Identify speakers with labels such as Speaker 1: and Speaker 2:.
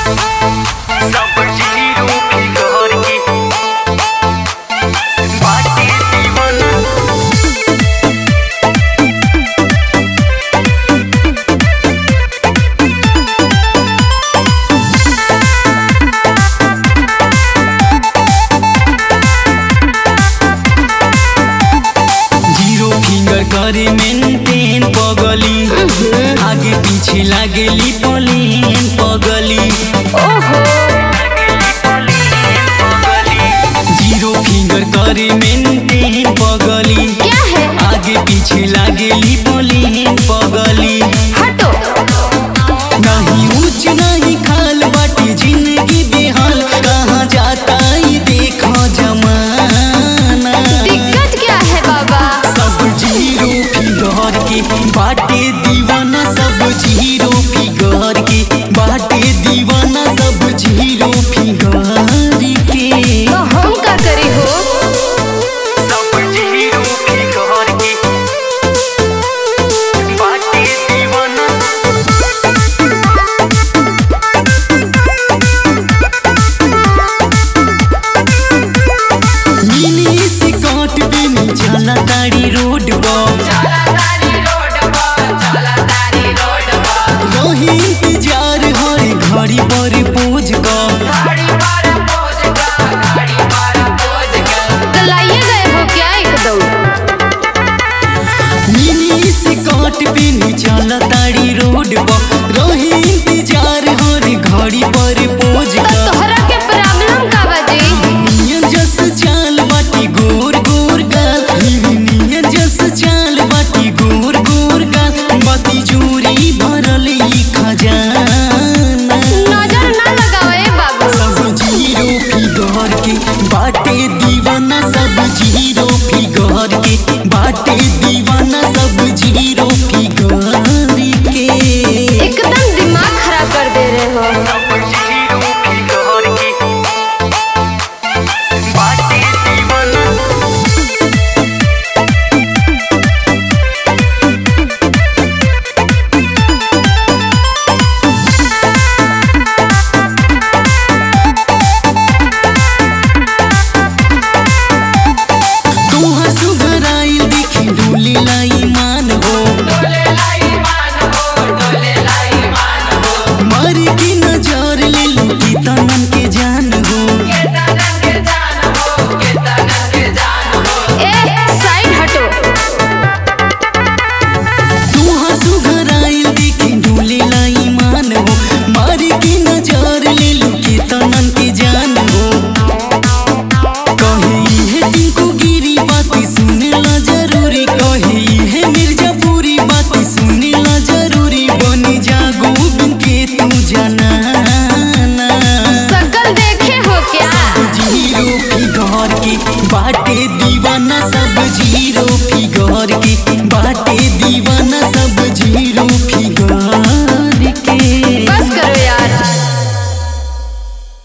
Speaker 1: सब zero figure के बाटे दीवाना। जीरो फिगर करे मेंटेन पगली, आगे पीछे लागेली प्लेन पगली।
Speaker 2: ओहो
Speaker 1: जीरो फिगर करे मेंटेन पगली,
Speaker 2: क्या है?
Speaker 1: आगे पीछे लागेली प्लेन पगली।
Speaker 2: हटो।
Speaker 1: नहीं ऊंच नहीं खाल बाटी जिंदगी बेहाल, कहाँ जाता ये देखो जमाना।
Speaker 2: दिक्कत क्या है बाबा?
Speaker 1: सब जीरो फिगर के बाटे दीवाना, सब जीरो फिगर के बाटे दीवाना, सब जीरो फिगर के।
Speaker 2: तो हम का करी हो?
Speaker 1: सब जीरो फिगर के बाटे दीवाना। मिनी से काट पे नहीं चला ताड़ी रोड पर, रही इंतजार हर घड़ी पर पोज का।
Speaker 2: तो लाइए गए हो क्या एकदम?
Speaker 1: मिनी से काट पे नहीं चला ताड़ी रोड पर, रही इंतजार हर घड़ी पर पोज
Speaker 2: तो
Speaker 1: का।
Speaker 2: तोहरा के प्रॉब्लम का बजी?
Speaker 1: नियन जस चाल बाटी गोर गोर गाल, नियन जस चाल बाटी गोर गोर गाल, बाती चोरी भरल ई खजाना।
Speaker 2: नजर ना लगाओ बाबू।
Speaker 1: सब जीरो फिगर के बाटे दीवाना, सब जीरो फिगर के बाटे दीवाना, सब जीरो फिगर के।
Speaker 2: एकदम दिमाग खराब कर दे रहे हो।
Speaker 1: सब जीरो फिगर के बाटे दीवाना। तोहर सुघराइल देखी डोले लाई मान हो, मारी की नजर ले लूटी तनन के जान हो।
Speaker 2: ए साइड हटो।
Speaker 1: तोहर सुघराइल देखी डोले लाई मान हो, मारी की नजर ले लूटी तनन के जान हो। कहे है टिंकू गिरी बाती सुनेला जरूरी, कहे है मिर्जापुरी बाती सुनेला जरूरी, बनी जागो बिन के तू जनाना।
Speaker 2: शकल देखे हो क्या?
Speaker 1: जीरो फिगर के बाटे दीवाना, सब जीरो